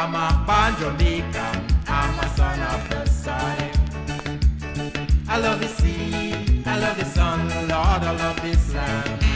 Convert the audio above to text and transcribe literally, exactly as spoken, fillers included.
I'm a born Jamaican, I'm a son of the sun. I love the sea, I love the sun, Lord, I love this land.